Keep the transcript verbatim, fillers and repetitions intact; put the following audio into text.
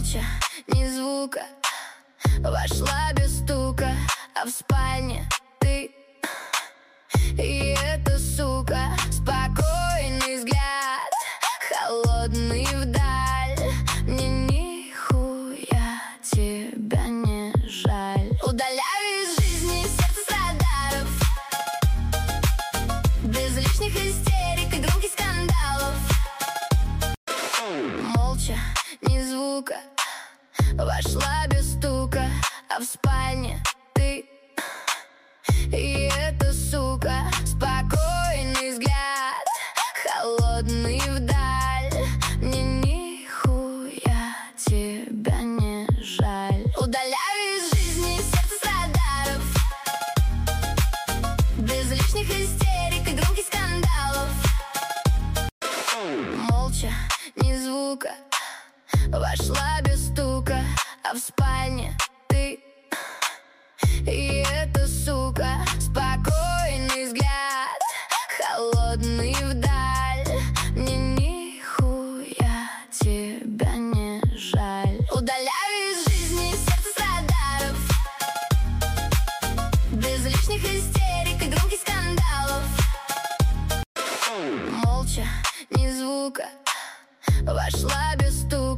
Молча, ни звука, вошла без стука, а в спальне ты и эта сука. Спокойный взгляд, холодный вдаль. Мне нихуя тебя не жаль. Удаляю из жизни сердце с радаров, без лишних истерик и громких скандалов. Молча, ни звука, вошла без стука, а в спальне ты и эта сука. Спокойный взгляд, холодный вдаль. Мне нихуя тебя не жаль. Удаляю из жизни сердце с радаров, без лишних истерик и громких скандалов. Молча, ни звука, вошла без стука, а в спальне ты и эта сука. Спокойный взгляд, холодный вдаль. Мне нихуя тебя не жаль. Удаляю из жизни сердце с радаров, без лишних истерик и громких скандалов. Молча, ни звука,